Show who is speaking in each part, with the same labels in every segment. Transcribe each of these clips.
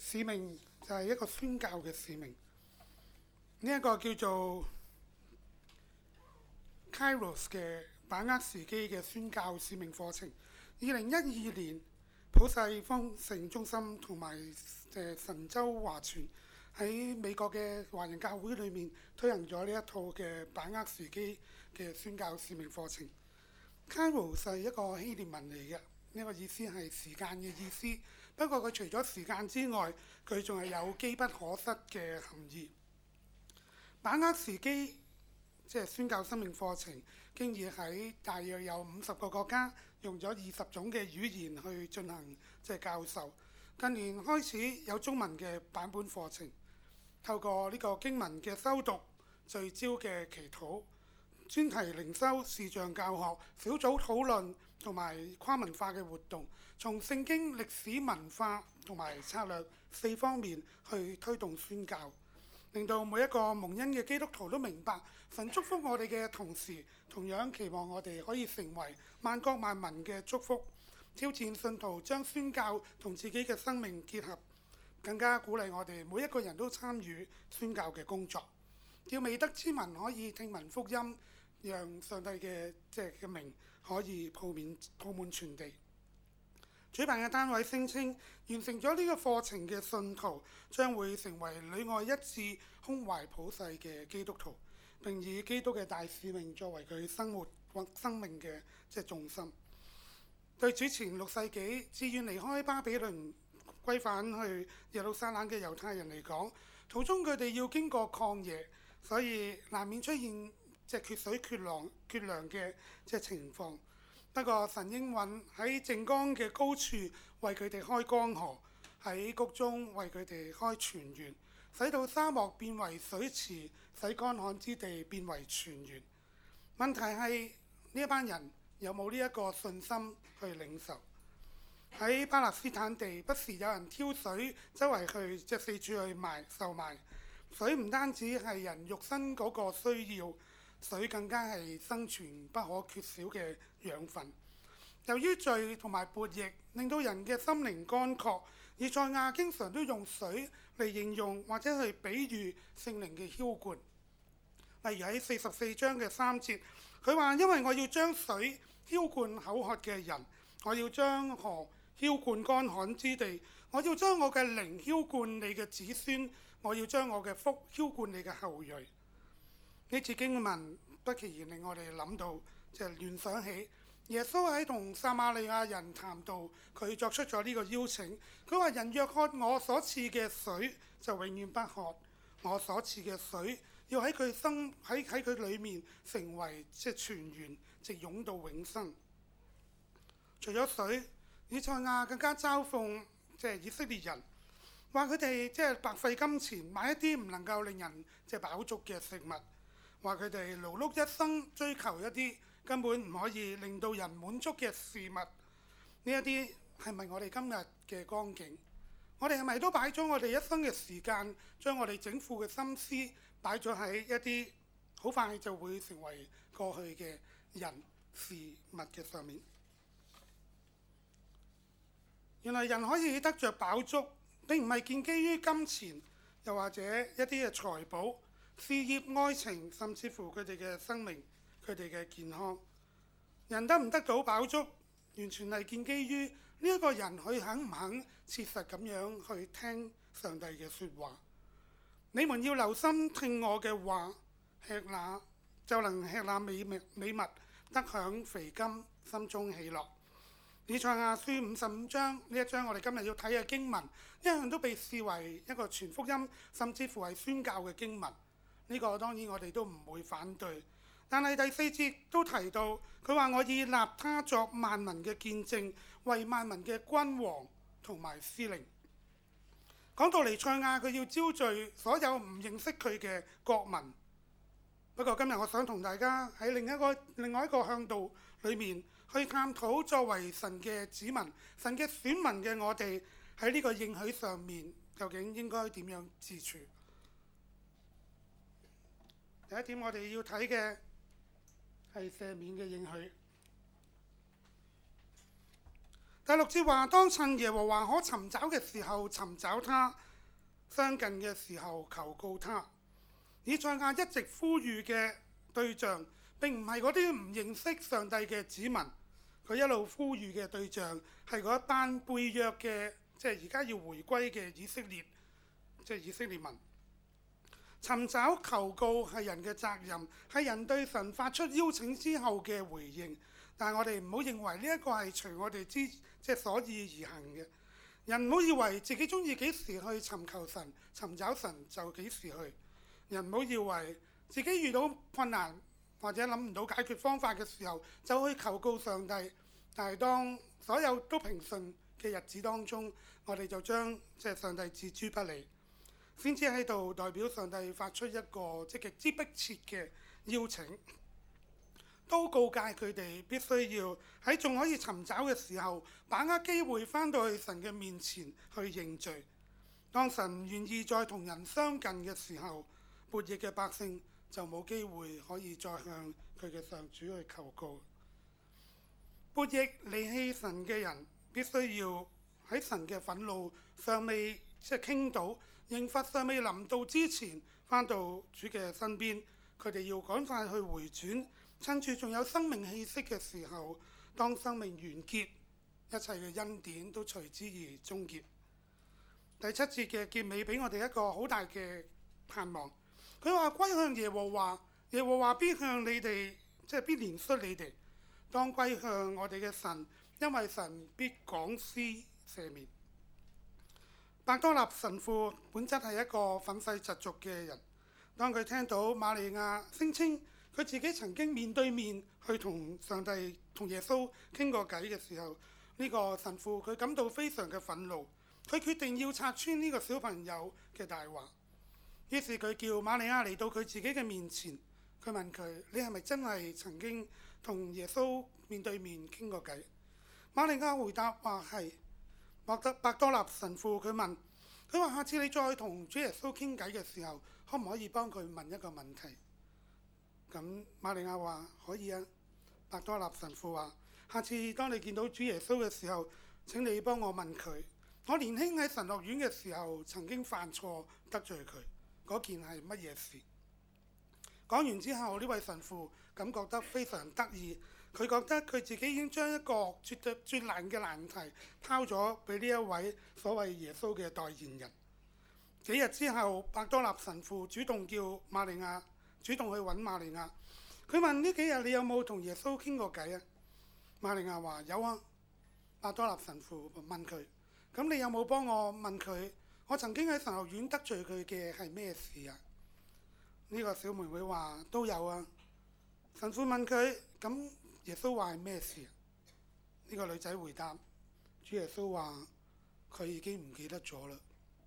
Speaker 1: 使命就係一個宣教嘅使命。呢一個叫做 Kairos 嘅把握時機嘅宣教使命課程。2012年，普世豐盛中心同埋神州華傳喺美國嘅華人教會裏面推行咗呢一套嘅把握時機嘅宣教使命課程。Kairos 係一個希臘文嚟嘅，呢個意思係時間嘅意思。不過佢除咗時間之外，佢仲係有機不可失嘅含義。把握時機即係宣教生命課程，經已喺大約有50個國家，用咗20種嘅語言去進行教授。近年開始有中文嘅版本課程，透過呢個經文嘅修讀、聚焦嘅祈禱、專題靈修、視像教學、小組討論同埋跨文化嘅活動，從聖經、歷史、文化同埋策略4方面去推動宣教，令到每一個蒙恩嘅基督徒都明白神祝福我哋嘅同時，同樣期望我哋可以成為萬國萬民嘅祝福。挑戰信徒將宣教同自己嘅生命結合，更加鼓勵我哋每一個人都參與宣教嘅工作，叫未得之民可以聽聞福音，讓上帝嘅名可以鋪滿全地。主辦嘅單位聲稱，完成咗呢個課程嘅信徒將會成為裏外一致、胸懷普世嘅基督徒，並以基督嘅大使命作為佢生命嘅重心。對主前6世紀自願離開巴比倫歸返去耶路撒冷嘅猶太人嚟講，途中佢哋要經過曠野，所以難免出現缺水缺糧嘅情況。不過神應允喺淨光嘅高處為佢哋開江河，喺谷中為佢哋開泉源，使到沙漠變為水池，使乾旱之地變為泉源。問題係呢一班人有冇呢一個信心去領受？喺巴勒斯坦地，不時有人挑水周圍去四處去售賣。水唔單止係人肉身嗰個需要，水更加係生存不可缺少嘅養分。由於罪同埋悖逆，令到人嘅心靈乾涸。以賽亞經常都用水嚟形容或者去比喻聖靈嘅澆灌。例如喺44章嘅3節，佢話：因為我要將水澆灌口渴嘅人，我要將河澆灌乾旱之地，我要將我嘅靈澆灌你嘅子孫，我要將我嘅福澆灌你嘅後裔。呢次經文不其然令我哋諗到，聯想起耶穌喺同撒瑪利亞人談道，佢作出咗呢個邀請。佢話：人若喝我所賜嘅水，就永遠不渴。我所賜嘅水要喺佢裏面成為泉源，直湧到永生。除咗水，以賽亞更加嘲諷以色列人，話佢哋白費金錢買一啲唔能夠令人飽足嘅食物，話佢哋勞碌一生追求一啲根本唔可以令到人滿足嘅事物。呢一啲係咪我哋今日嘅光景？我哋係咪都擺咗我哋一生嘅時間，將我哋整副嘅心思擺咗喺一啲好快就會成為過去嘅人事物嘅上面？原來人可以得着飽足，並唔係建基於金錢，又或者一啲嘅財寶、事業、愛情，甚至乎佢哋嘅生命、佢哋嘅健康。人得唔得到飽足，完全係建基於呢一個人佢肯唔肯切實咁樣去聽上帝嘅説話。你們要留心聽我嘅話，吃那就能吃那美物，得享肥甘，心中喜樂。以賽亞書55章呢一章，我哋今日要睇嘅經文，一向都被視為一個傳福音，甚至乎係宣教嘅經文。呢個當然我哋都唔會反對。但係第4節都提到，佢話：我已立他作萬民嘅見證，為萬民嘅君王同埋司令。講到彌賽亞，佢要招聚所有唔認識佢嘅國民。不過今日我想同大家喺另外一個向度裏面去探討，作為神嘅子民、神嘅選民嘅我哋喺呢個應許上面，究竟應該點樣自處？第一點，我哋要睇嘅係赦免嘅應許。 第6節話：當趁耶和華可尋找嘅時候尋找他，相近嘅時候求告他。以賽亞一直呼籲嘅對象並唔係嗰啲唔認識上帝嘅子民，佢一路呼籲嘅對象係嗰一班背約嘅，即係而家要回歸嘅以色列，即係以色列民。尋找求告係人嘅責任，係人對神發出邀請之後嘅回應。但係我哋唔好認為呢一個係隨我哋即係所意而行嘅。人唔好以為自己中意幾時去尋求神、尋找神就幾時去。人唔好以為自己遇到困難或者諗唔到解決方法嘅時候就去求告上帝。但係當所有都平順嘅日子當中，我哋就將即係上帝置諸不理。先知喺度代表上帝發出一個即極之迫切嘅邀請，都告誡佢哋必須要喺仲可以尋找嘅時候，把握機會返到去神嘅面前去認罪。當神唔願意再同人相近嘅時候，悖逆嘅百姓就冇機會可以再向佢嘅上主去求告。悖逆離棄神嘅人必須要喺神嘅憤怒尚未即係傾倒，刑罰尚未臨到之前，返到主嘅身邊。佢哋要趕快去回轉，趁住仲有生命氣息嘅時候，當生命完結，一切嘅恩典都隨之而終結。第7節嘅結尾俾我哋一個好大嘅盼望。佢話：歸向耶和華，耶和華必向你哋，即係必憐恤你哋。當歸向我哋嘅神，因為神必廣施赦免。伯多納神父本質係一個憤世嫉俗嘅人。當佢聽到瑪利亞聲稱佢自己曾經面對面去同上帝、同耶穌傾過偈嘅時候，呢個神父佢感到非常嘅憤怒。佢決定要拆穿呢個小朋友嘅大話。於是佢叫瑪利亞嚟到佢自己嘅面前，佢問佢：你係咪真係曾經同耶穌面對面傾過偈？瑪利亞回答話係。伯多納神父佢問佢話：下次你再同主耶穌傾偈嘅時候，可唔可以幫佢問一個問題？咁瑪利亞話可以啊。伯多納神父話：下次當你見到主耶穌嘅時候，請你幫我問佢，我年輕喺神學院嘅時候曾經犯錯得罪佢，嗰件係乜嘢事？講完之後，呢位神父感覺得非常得意。佢覺得佢自己已經將一個絕難嘅難題拋咗俾呢一位所謂耶穌嘅代言人。幾日之後，伯多納神父主動叫瑪利亞主動去揾瑪利亞。佢問：呢幾日你有冇同耶穌傾過偈啊？瑪利亞話：有啊。伯多納神父問佢：咁你有冇幫我問佢，我曾經喺神學院得罪佢嘅係咩事啊？呢個小妹妹話：都有啊。神父問佢：咁耶穌話係咩事？呢個女仔回答：主耶穌話佢已經唔記得咗啦。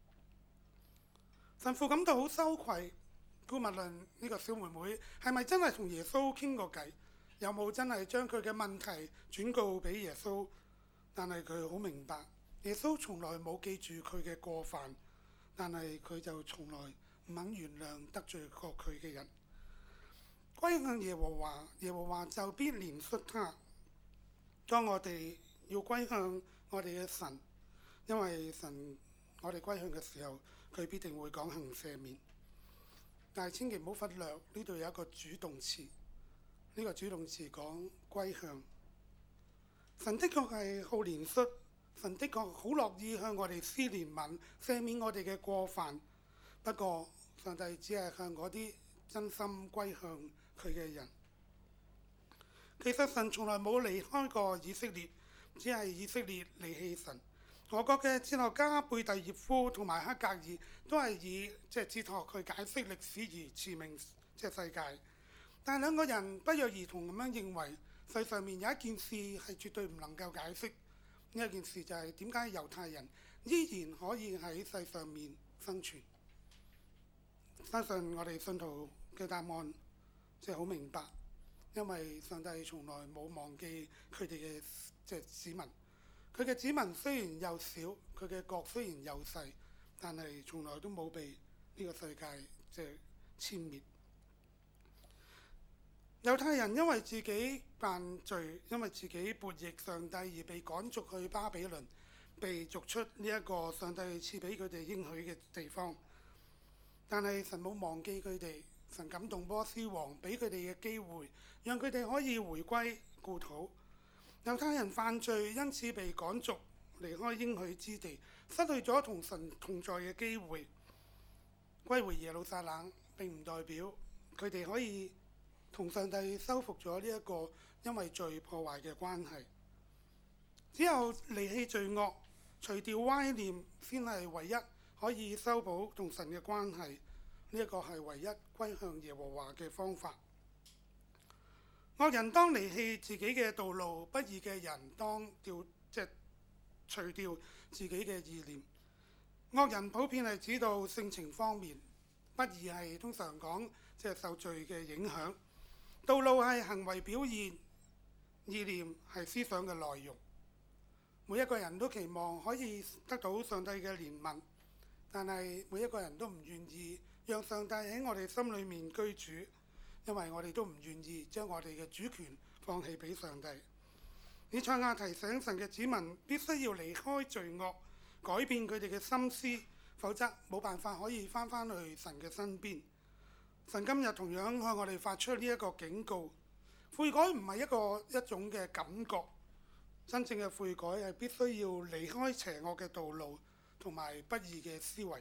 Speaker 1: 神父感到好羞愧。姑勿論呢個小妹妹係咪真係同耶穌傾過偈，有冇真係將佢嘅問題轉告俾耶穌？但係佢好明白，耶穌從來冇記住佢嘅過犯，但係佢就從來唔肯原諒得罪過佢嘅人。歸向耶和華，耶和華就必憐恤他。當我哋要歸向我哋嘅神，因為神我哋歸向嘅時候，佢必定會講行赦免。但係千祈唔好忽略呢度有一個主動詞，呢個主動詞講歸向。神的確係好憐恤，神的確好樂意向我哋施憐憫，赦免我哋嘅過犯。不過上帝只係向嗰啲真心歸向佢嘅人。其實神從來冇離開過以色列，只係以色列離棄神。俄國嘅哲學家貝蒂葉夫同埋黑格爾都係以哲學去解釋歷史而馳名世界。但係兩個人不約而同咁樣認為，世上面有一件事係絕對唔能夠解釋。呢一件事就係點解猶太人依然可以喺世上面生存。相信我哋信徒嘅答案好明白，因為上帝從來冇忘記佢哋嘅子民。佢嘅子民雖然又少，佢嘅國雖然又細，但係從來都冇被呢個世界殲滅。 猶太人因為自己犯罪，因為自己悖逆上帝而被趕逐去巴比倫，被逐出呢一個上帝賜俾佢哋應許嘅地方。但係神冇忘記佢哋，神感動波斯王，俾佢哋嘅機會，讓佢哋可以回歸故土。猶太人犯罪，因此被趕逐離開應許之地，失去咗同神同在嘅機會。歸回耶路撒冷並唔代表佢哋可以同上帝修復咗呢一個因為罪破壞嘅關係。只有離棄罪惡，除掉歪念，先係唯一可以修補同神嘅關係。呢一個係唯一歸向耶和華嘅方法。惡人當離棄自己嘅道路，不義嘅人當除掉自己嘅意念。惡人普遍係指到性情方面，不義係通常講受罪嘅影響。道路係行為表現，意念係思想嘅內容。每一個人都期望可以得到上帝嘅憐憫，但係每一個人都唔願意讓上帝喺我哋心裏面居住，因為我哋都唔願意將我哋嘅主權放棄俾上帝。以賽亞提醒神嘅子民必須要離開罪惡，改變佢哋嘅心思，否則冇辦法可以翻去神嘅身邊。神今日同樣向我哋發出呢一個警告，悔改唔係一種嘅感覺，真正嘅悔改係必須要離開邪惡嘅道路同埋不義嘅思維。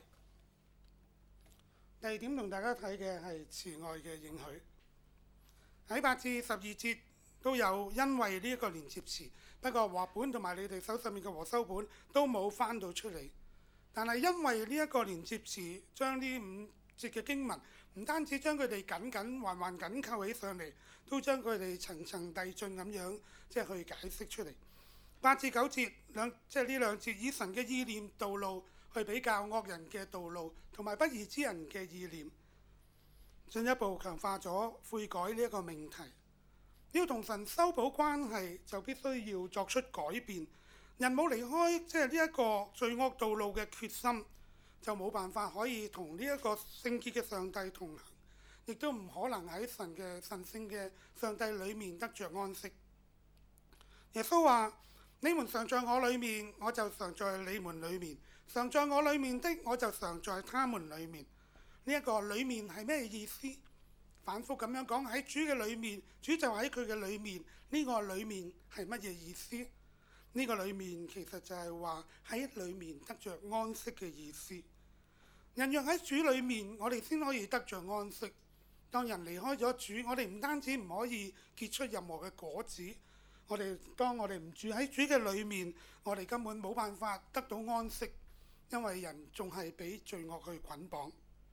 Speaker 1: 第二點同大家睇嘅係慈愛嘅應許，喺8至12節都有因為呢一個連接詞，不過和本同埋你哋手上面嘅和修本都冇翻到出嚟，但係因為呢一個連接詞將呢5節嘅經文唔單止將佢哋緊緊扣起上嚟，都將佢哋層層遞進咁樣去解釋出嚟。8至9節呢兩節以神嘅意念道路去比較惡人嘅道路同埋不義之人嘅意念，進一步強化咗悔改呢一個命題。要同神修補關係，就必須要作出改變。人冇離開呢一個罪惡道路嘅決心，就冇辦法可以同呢一個聖潔嘅上帝同行，亦都唔可能喺神聖嘅上帝裏面得着安息。耶穌話：你們常在我裏面，我就常在你們裏面；常在我裏面的，我就常在他們裏面。呢一個裏面係咩意思？反覆咁樣講，喺主嘅裏面，主就喺佢嘅裏面。呢個裏面係乜嘢意思？呢個裏面其實就係話喺裏面得着安息嘅意思。人若喺主裏面，我哋先可以得着安息。當人離開咗主，我哋唔單止唔可以結出任何嘅果子，當我哋唔住喺主嘅裏面，我哋根本冇辦法得到安息，因為人仲係俾罪惡去捆綁。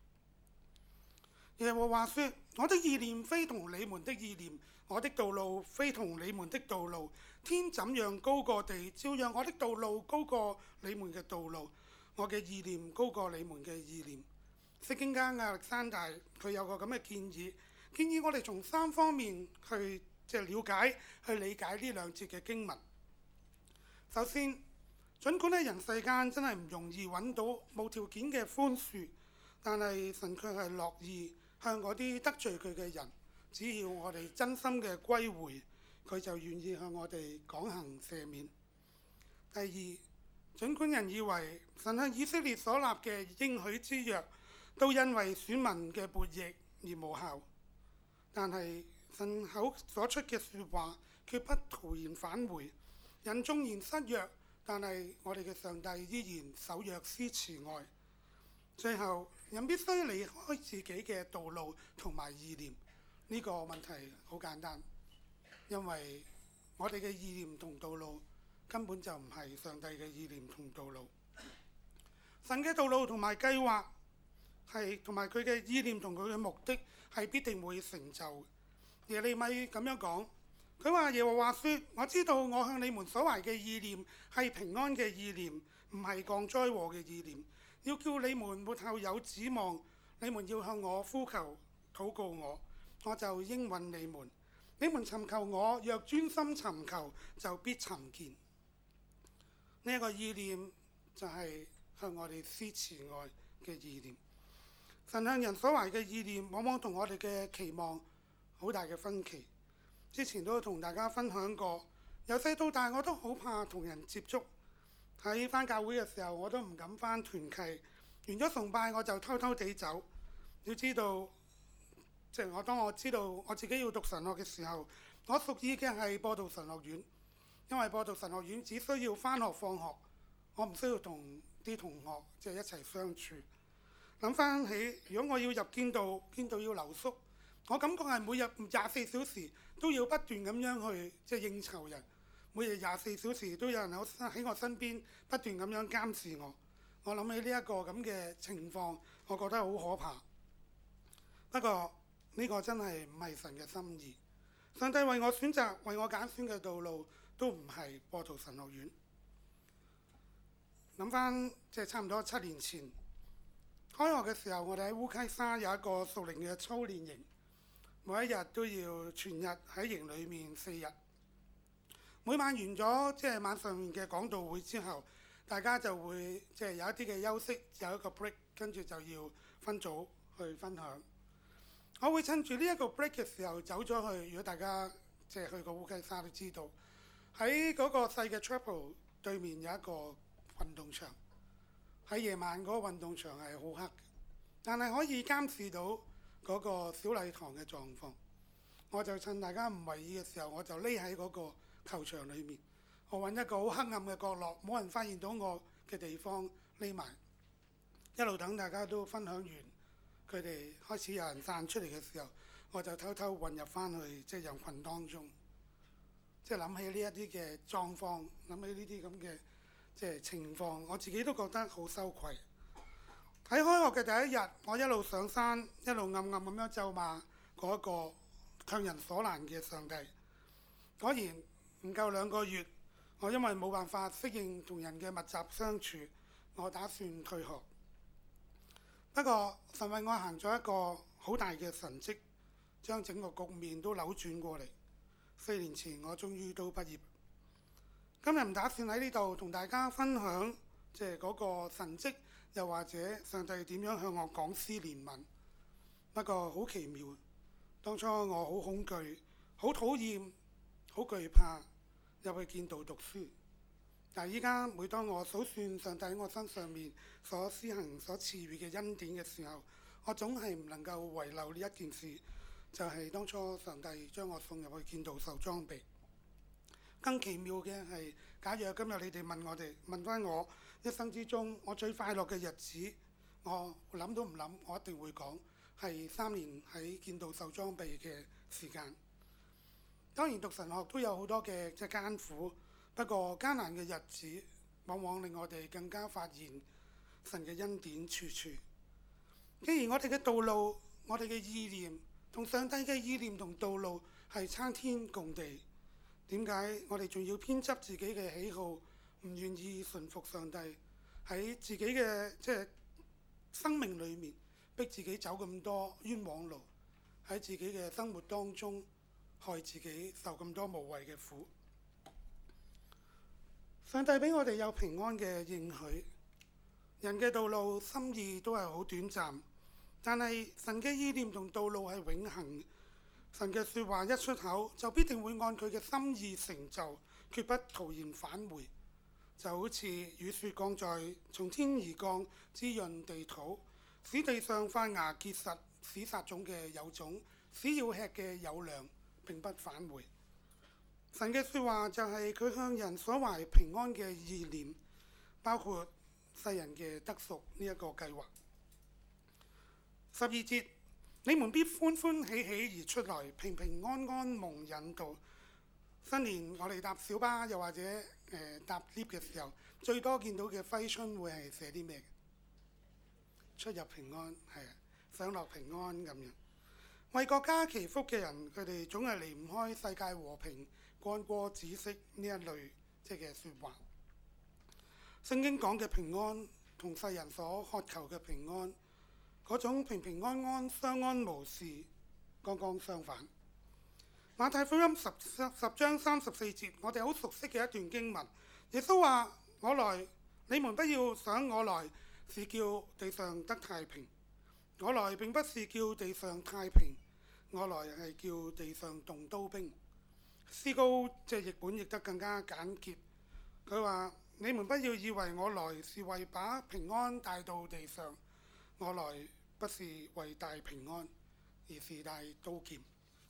Speaker 1: 耶和華說：我的意念非同你們的意念，我的道路非同你們的道路。天怎樣高過地，照樣我的道路高過你們嘅道路，我嘅意念高過你們嘅意念。釋經家亞歷山大佢有個咁嘅建議我哋從3方面去了解、去理解呢兩節嘅經文。首先，儘管喺人世間真係唔容易揾到無條件嘅寬恕，但係神卻係樂意向嗰啲得罪佢嘅人，只要我哋真心嘅歸回，佢就願意向我哋廣行赦免。第二，儘管人以為神向以色列所立嘅應許之約都因為選民嘅悖逆而無效，但係神口所出嘅説話決不徒然返回。人縱然失約，但係我哋嘅上帝依然守約施慈愛。最後，人必須離開自己嘅道路同埋意念。呢個問題好簡單，因為我哋嘅意念同道路根本就唔係上帝嘅意念同道路。神嘅道路同埋計劃係同埋佢嘅意念同佢嘅目的係必定會成就。耶利米咁樣講，佢話：耶和華說，我知道我向你們所懷嘅意念係平安嘅意念，唔係降災禍嘅意念，要叫你們末後有指望。你們要向我呼求禱告我，我就應允你們。你們尋求我，若專心尋求，就必尋見。呢一個意念就係向我哋施慈愛嘅意念。神向人所懷嘅意念，往往同我哋嘅期望好大嘅分歧。之前都同大家分享過，由細到大我都好怕同人接觸。喺返教會嘅時候，我都唔敢返團契。完咗崇拜我就偷偷地走。要知道，當我知道我自己要讀神學嘅時候，我屬意嘅係播道神學院，因為播道神學院只需要返學放學，我唔需要同啲同學一齊相處。諗翻起，如果我要入堅道要留宿，我感覺係每日24小時都要不斷咁樣去應酬人，每日24小時都有人喺我身邊不斷咁樣監視我。我諗起呢一個咁嘅情況，我覺得好可怕。不過呢個真係唔係神嘅心意。上帝為我揀選嘅道路都唔係播道神學院。諗翻差唔多7年前開學嘅時候，我哋喺烏溪沙有一個屬靈嘅操練營，每一日都要全日喺營裏面4日。每晚完咗晚上面嘅講道會之後，大家就會有一啲嘅休息，有一個 break， 跟住就要分組去分享。我會趁住呢一個 break 嘅時候走咗去。如果大家去過烏溪沙都知道，喺嗰個細嘅 chapel 對面有一個運動場。喺夜晚嗰個運動場係好黑，但係可以監視到嗰個小禮堂嘅狀況。我就趁大家唔為意嘅時候，我就匿喺嗰個球場裏面，我揾一個好黑暗嘅角落，冇人發現到我嘅地方匿埋，一路等大家都分享完，佢哋開始有人散出嚟嘅時候，我就偷偷混入翻去人群當中。諗起呢一啲嘅狀況，諗起呢啲咁嘅情況，我自己都覺得好羞愧。喺開學嘅第一日，我一路上山，一路暗暗咁樣咒罵嗰個強人所難嘅上帝。果然唔夠2個月，我因為冇辦法適應同人嘅密集相處，我打算退學。不過神為我行咗一個好大嘅神蹟，將整個局面都扭轉過嚟。4年前我終於都畢業。今日唔打算喺呢度同大家分享嗰個神蹟，又或者上帝點樣向我講施憐憫。不過好奇妙，當初我好恐懼、好討厭、好懼怕入去見道讀書。但係依家每當我數算上帝喺我身上面所施行、所賜予嘅恩典嘅時候，我總係唔能夠遺漏呢一件事，就係當初上帝將我送入去見道受裝備。更奇妙嘅係，假如今日你哋問翻我一生之中我最快樂嘅日子，我諗都唔諗，我一定會講係3年喺見道受裝備嘅時間。當然讀神學都有好多嘅艱苦，不過艱難嘅日子往往令我哋更加發現神嘅恩典處處。既然我哋嘅道路、我哋嘅意念同上帝嘅意念同道路係差天共地，點解我哋仲要偏執自己嘅喜好，唔願意順服上帝，喺自己嘅生命裏面逼自己走咁多冤枉路，喺自己嘅生活當中害自己受咁多無謂嘅苦？上帝俾我哋有平安嘅應許。人嘅道路心意都係好短暫，但係神嘅意念同道路係永恆。神嘅説話一出口，就必定會按佢嘅心意成就，決不徒然返回。就好似雨雪降在從天而降，滋潤地土，使地上發芽結實，使撒種嘅有種，使要吃嘅有糧，並不返回。神嘅説話就係佢向人所懷平安嘅意念，包括世人嘅得贖呢一個計劃。12節，你們必歡歡喜喜而出來，平平安安蒙引導。新年我哋搭小巴又或者搭 lift 嘅時候，最多見到嘅揮春會係寫啲咩？出入平安，係啊，上落平安咁樣。為國家祈福嘅人，佢哋總係離唔開世界和平、干戈止息呢一類嘅説話。聖經講嘅平安同世人所渴求嘅平安，嗰種平平安安、相安無事，剛剛相反。馬太福音10章34節，我哋好熟悉嘅一段經文。耶穌話：我來，你們不要想我來是叫地上得太平。我來並不是叫地上太平， 我來係叫地上動刀兵。詩高譯本譯得更加簡潔，佢話：你們不要以為我來是為把平安帶到地上，我來不是為帶平安，而是帶刀劍。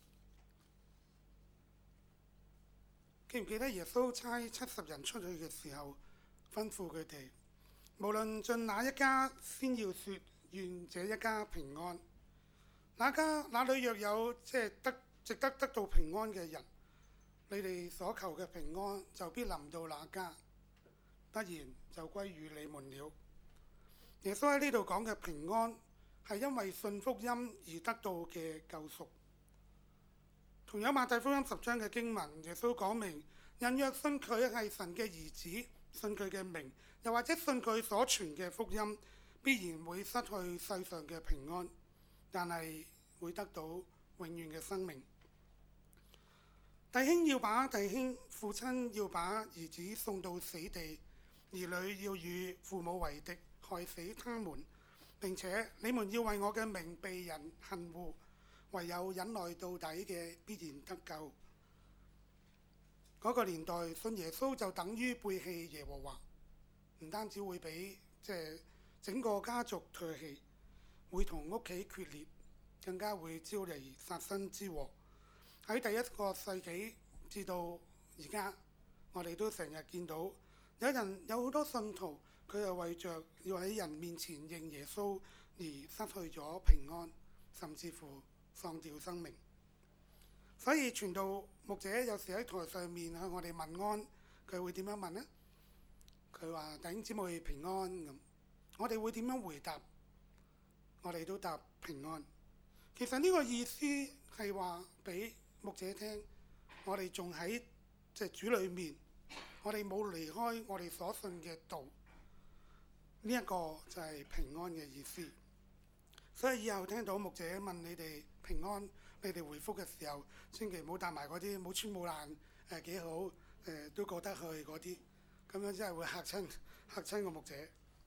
Speaker 1: 記唔記得耶穌差70人出去嘅時候，吩咐佢哋，無論進哪一家，先要說願這一家平安。那裏若有值得得到平安嘅人，你哋所求嘅平安就必臨到那家，不然就歸於你們了。耶穌喺呢度講嘅平安，係因為信福音而得到嘅救贖。同樣馬太福音10章嘅經文，耶穌講明，人若信佢係神嘅兒子，信佢嘅名，又或者信佢所傳嘅福音，必然會失去世上嘅平安，但係會得到永遠嘅生命。弟兄要把弟兄，父親要把兒子送到死地，兒女要與父母為敵，害死他們。並且你們要為我嘅名被人恨惡，唯有忍耐到底嘅必然得救。嗰個年代信耶穌就等於背棄耶和華，唔單止會俾整個家族唾棄，會同屋企決裂，更加會招嚟殺身之禍。喺第一個世紀至到而家，我哋都成日見到有好多信徒，佢係為着要喺人面前認耶穌而失去咗平安，甚至乎喪掉生命。所以傳道牧者有時喺台上面向我哋問安，佢會點樣問呢？佢話弟兄姊妹平安咁，我哋會點樣回答？我哋都答平安。其實呢個意思係話俾牧者聽，我哋仲喺主裏面，我哋冇離開我哋所信嘅道，呢一個就係平安嘅意思。所以以後聽到牧者問你哋平安，你哋回覆嘅時候，千祈唔好答埋嗰啲冇穿冇爛幾好都過得去嗰啲，咁樣真係會嚇親個牧者。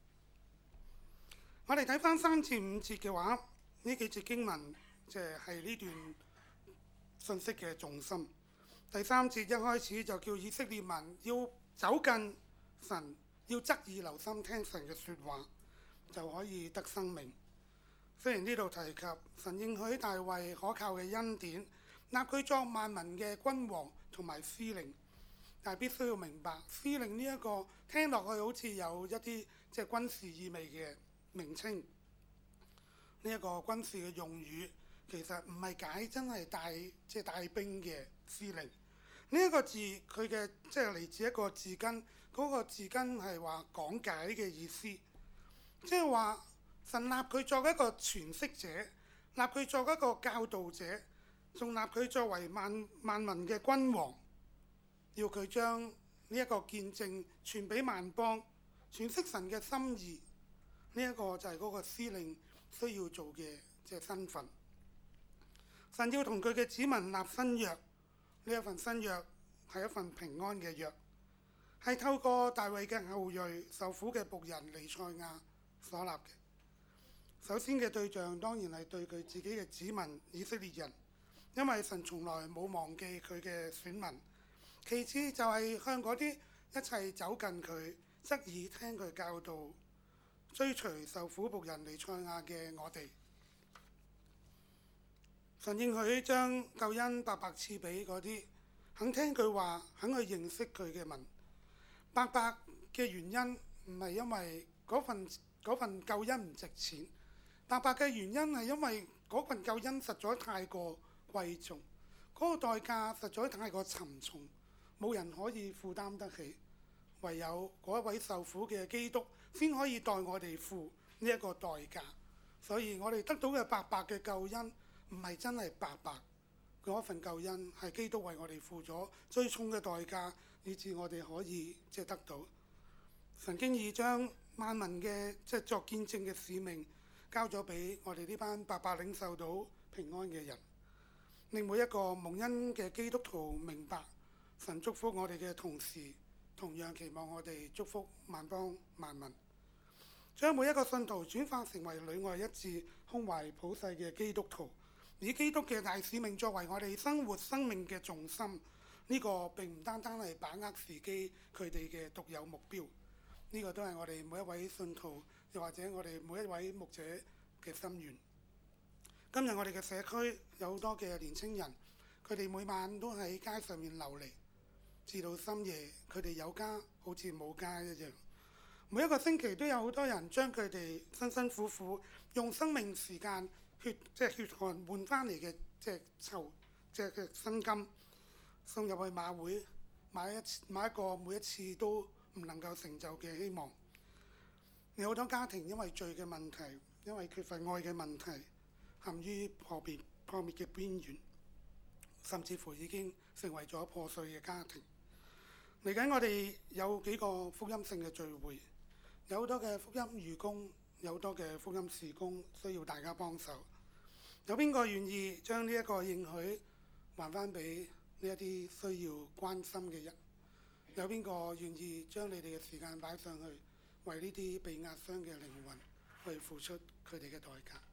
Speaker 1: 我哋睇翻3至5節嘅話，呢幾節經文係呢段信息嘅重心。第3節一開始就叫以色列民要走近神，要側耳留心聽神嘅説話，就可以得生命。雖然呢度提及神應許大衛可靠嘅恩典，立佢作萬民嘅君王同埋司令，但係必須要明白，司令呢一個聽落去好似有一啲軍事意味嘅名稱。呢一個軍事嘅用語其實唔係解真係帶兵嘅司令。呢一個字佢嘅嚟自一個字根，嗰個字根係話講解嘅意思，即係話神立佢作一個傳釋者，立佢作一個教導者，仲立佢作為萬民嘅君王，要佢將呢一個見證傳俾萬邦，傳釋神嘅心意。呢一個就係嗰個司令需要做嘅身份。神要同佢嘅子民立新約，呢一份新約係一份平安嘅約，係透過大衛嘅後裔受苦嘅僕人彌賽亞所立嘅。首先嘅對象當然係對佢自己嘅子民以色列人，因為神從來冇忘記佢嘅選民。其次就係向嗰啲一切走近佢、側耳聽佢教導、追隨受苦僕人彌賽亞嘅我哋。神應許將救恩白白賜俾嗰啲肯聽佢話、肯去認識佢嘅民。白白嘅原因唔係因為嗰份救恩唔值錢，白白嘅原因係因為嗰份救恩實在太過貴重，嗰個代價實在太過沉重，冇人可以負擔得起，唯有嗰一位受苦嘅基督先可以代我哋付呢一個代價。所以我哋得到嘅白白嘅救恩唔係真係白白，嗰份救恩係基督為我哋付咗最重嘅代價，以致我哋可以得到。神經已將萬民嘅作見證嘅使命交咗俾我哋呢班白白領受到平安嘅人，令每一個蒙恩嘅基督徒明白，神祝福我哋嘅同時，同樣期望我哋祝福萬邦萬民，將每一個信徒轉化成為裏外一致、胸懷普世嘅基督徒， 以基督嘅大使命作為我哋生活生命嘅重心。呢個並唔單單係把握時機佢哋嘅獨有目標，呢個都係我哋每一位信徒，又或者我哋每一位牧者嘅心願。今日我哋嘅社區有好多嘅年青人，佢哋每晚都喺街上面流離，至到深夜，佢哋有家好似冇家一樣。每一個星期都有好多人將佢哋辛辛苦苦用生命時間血汗換翻嚟嘅嘅薪金，送入去馬會買一個每一次都唔能夠成就嘅希望。有好多家庭因為罪嘅問題，因為缺乏愛嘅問題，陷於破滅嘅邊緣，甚至乎已經成為咗破碎嘅家庭。嚟緊我哋有幾個福音性嘅聚會，有好多嘅福音義工，有好多嘅福音事工需要大家幫手。有邊個願意將呢一個應許還翻俾呢一啲需要關心嘅人？有邊個願意將你哋嘅時間擺上去，為呢啲被壓傷嘅靈魂去付出佢哋嘅代價？